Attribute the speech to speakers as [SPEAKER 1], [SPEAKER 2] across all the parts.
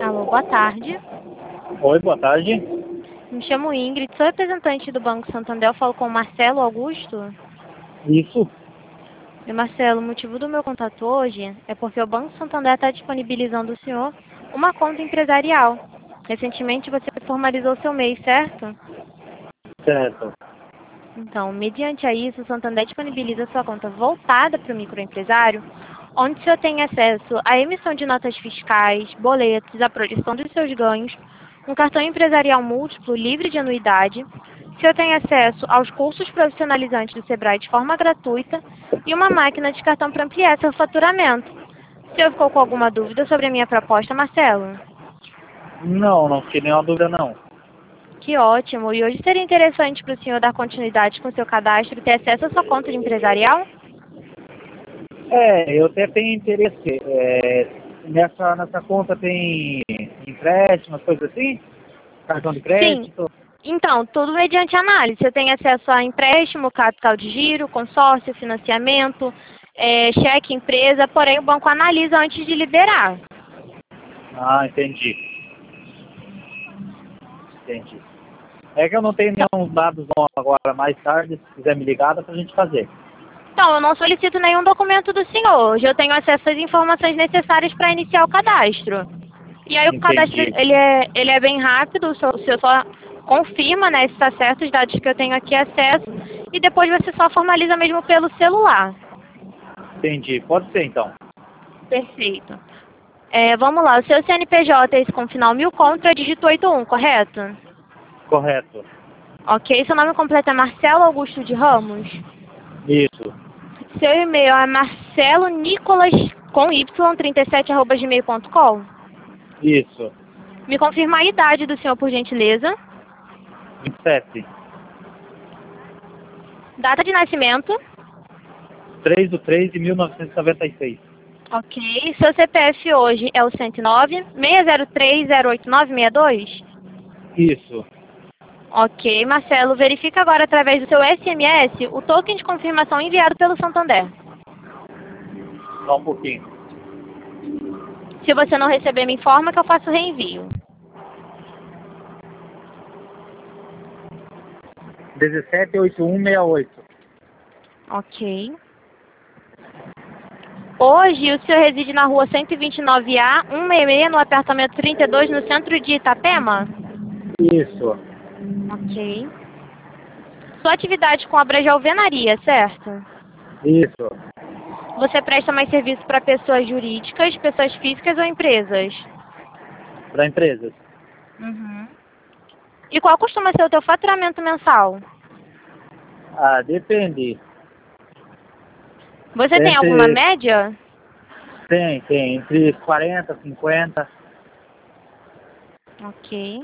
[SPEAKER 1] Alô, boa tarde.
[SPEAKER 2] Oi, boa tarde.
[SPEAKER 1] Me chamo Ingrid, sou representante do Banco Santander, eu falo com o Marcelo Augusto.
[SPEAKER 2] Isso.
[SPEAKER 1] E Marcelo, o motivo do meu contato hoje é porque o Banco Santander está disponibilizando ao senhor uma conta empresarial. Recentemente você formalizou seu MEI, certo?
[SPEAKER 2] Certo.
[SPEAKER 1] Então, mediante a isso, o Santander disponibiliza sua conta voltada para o microempresário, onde o senhor tem acesso à emissão de notas fiscais, boletos, a projeção dos seus ganhos, um cartão empresarial múltiplo livre de anuidade, o senhor tem acesso aos cursos profissionalizantes do Sebrae de forma gratuita e uma máquina de cartão para ampliar seu faturamento. O senhor ficou com alguma dúvida sobre a minha proposta, Marcelo?
[SPEAKER 2] Não fiquei nenhuma dúvida não.
[SPEAKER 1] Que ótimo! E hoje seria interessante para o senhor dar continuidade com o seu cadastro e ter acesso à sua conta de empresarial?
[SPEAKER 2] Eu até tenho interesse. Nessa conta tem empréstimo, coisas assim? Cartão de
[SPEAKER 1] Sim.
[SPEAKER 2] crédito?
[SPEAKER 1] Então, tudo mediante análise. Você tem acesso a empréstimo, capital de giro, consórcio, financiamento, cheque empresa, porém o banco analisa antes de liberar.
[SPEAKER 2] Ah, entendi. É que eu não tenho nenhum dados agora, mais tarde, se quiser me ligar, dá pra gente fazer.
[SPEAKER 1] Então, eu não solicito nenhum documento do senhor. Hoje eu tenho acesso às informações necessárias para iniciar o cadastro. E aí o cadastro,
[SPEAKER 2] Entendi.
[SPEAKER 1] ele é bem rápido, o senhor só confirma, né, se está certo os dados que eu tenho aqui acesso, e depois você só formaliza mesmo pelo celular.
[SPEAKER 2] Entendi. Pode ser então.
[SPEAKER 1] Perfeito. Vamos lá, o seu CNPJ é esse com final 1000 contra dígito 81, correto?
[SPEAKER 2] Correto.
[SPEAKER 1] Ok, seu nome completo é Marcelo Augusto de Ramos?
[SPEAKER 2] Isso.
[SPEAKER 1] Seu e-mail é marcelonicolas com y37@gmail.com?
[SPEAKER 2] Isso.
[SPEAKER 1] Me confirma a idade do senhor, por gentileza.
[SPEAKER 2] 27.
[SPEAKER 1] Data de nascimento.
[SPEAKER 2] 3/3/1996.
[SPEAKER 1] Ok. Seu CPF hoje é o 109-603-08962?
[SPEAKER 2] Isso.
[SPEAKER 1] Ok, Marcelo, verifica agora através do seu SMS o token de confirmação enviado pelo Santander.
[SPEAKER 2] Só um pouquinho.
[SPEAKER 1] Se você não receber, me informa que eu faço o reenvio.
[SPEAKER 2] 178168.
[SPEAKER 1] Ok. Hoje o senhor reside na rua 129A, 166, no apartamento 32, no centro de Itapema?
[SPEAKER 2] Isso.
[SPEAKER 1] Ok. Sua atividade com obras de alvenaria, certo?
[SPEAKER 2] Isso.
[SPEAKER 1] Você presta mais serviço para pessoas jurídicas, pessoas físicas ou empresas?
[SPEAKER 2] Para empresas.
[SPEAKER 1] Uhum. E qual costuma ser o teu faturamento mensal?
[SPEAKER 2] Ah, depende.
[SPEAKER 1] Você tem alguma média?
[SPEAKER 2] Tem. Entre 40 e 50.
[SPEAKER 1] Ok.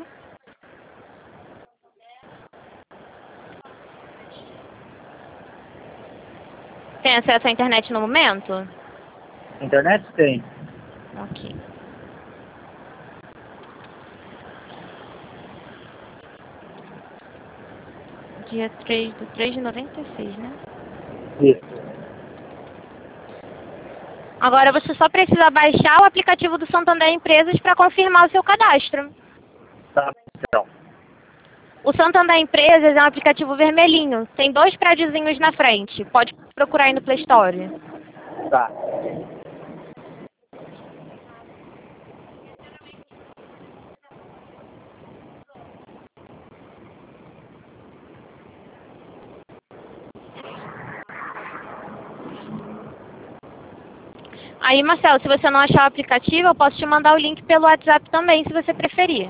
[SPEAKER 1] Tem acesso à internet no momento?
[SPEAKER 2] Internet tem.
[SPEAKER 1] Ok. Dia 3/3 de 96, né?
[SPEAKER 2] Isso.
[SPEAKER 1] Agora você só precisa baixar o aplicativo do Santander Empresas para confirmar o seu cadastro.
[SPEAKER 2] Tá, então.
[SPEAKER 1] O Santander Empresas é um aplicativo vermelhinho. Tem 2 prédiozinhos na frente. Pode procurar aí no Play Store.
[SPEAKER 2] Tá.
[SPEAKER 1] Aí, Marcelo, se você não achar o aplicativo, eu posso te mandar o link pelo WhatsApp também, se você preferir.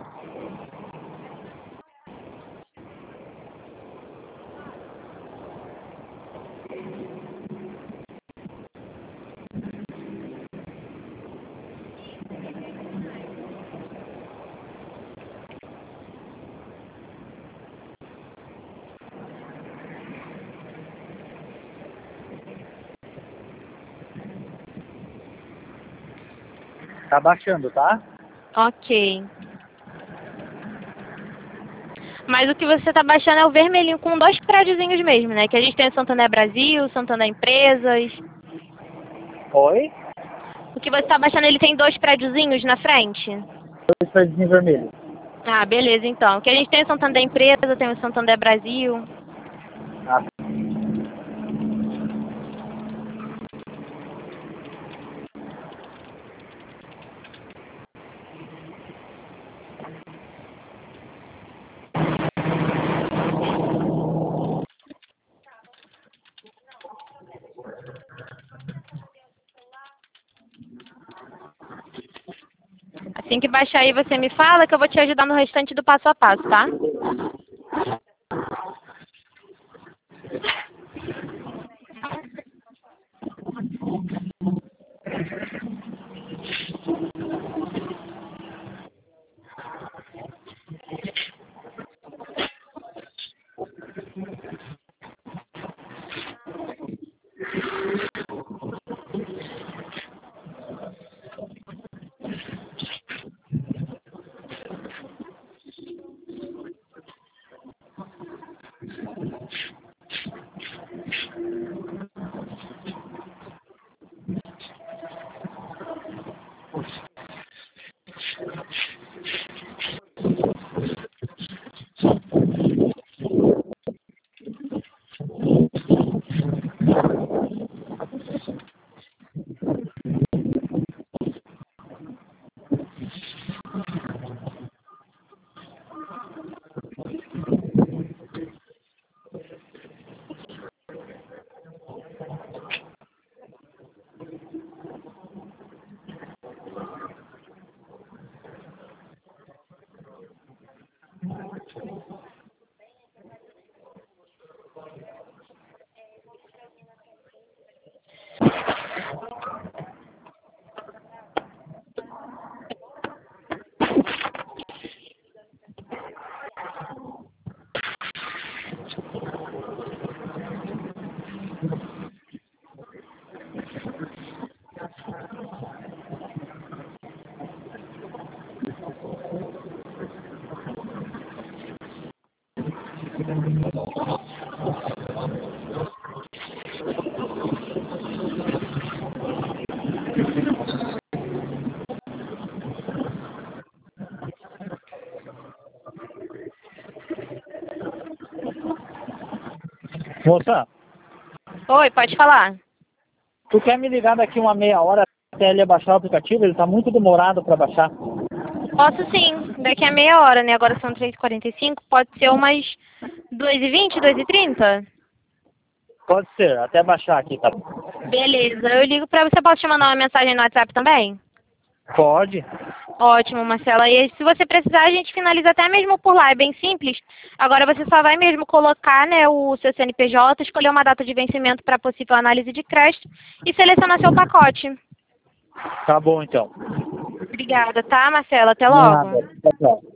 [SPEAKER 2] Tá baixando, tá?
[SPEAKER 1] Ok. Mas o que você está baixando é o vermelhinho com 2 prédiozinhos mesmo, né? Que a gente tem o Santander Brasil, Santander Empresas.
[SPEAKER 2] Oi?
[SPEAKER 1] O que você está baixando, ele tem 2 prédiozinhos na frente?
[SPEAKER 2] paredezinho vermelho.
[SPEAKER 1] Ah, beleza, então. Que a gente tem o Santander Empresa, tem o Santander Brasil.
[SPEAKER 2] Ah,
[SPEAKER 1] Assim que baixar aí, você me fala que eu vou te ajudar no restante do passo a passo, tá?
[SPEAKER 2] moça,
[SPEAKER 1] Oi, pode falar.
[SPEAKER 2] tu quer me ligar daqui uma meia hora até ele baixar o aplicativo? Ele tá muito demorado para baixar.
[SPEAKER 1] Posso sim, daqui a meia hora, né? Agora são 3h45, pode ser umas 2h20, 2h30?
[SPEAKER 2] Pode ser, até baixar aqui, tá?
[SPEAKER 1] Beleza, eu ligo pra você, posso te mandar uma mensagem no WhatsApp também?
[SPEAKER 2] Pode.
[SPEAKER 1] Ótimo, Marcela. E se você precisar, a gente finaliza até mesmo por lá, é bem simples. Agora você só vai mesmo colocar, né, o seu CNPJ, escolher uma data de vencimento para possível análise de crédito e selecionar seu pacote.
[SPEAKER 2] Tá bom, então.
[SPEAKER 1] Obrigada, tá, Marcela? Até logo.
[SPEAKER 2] Nada. Tchau, tchau.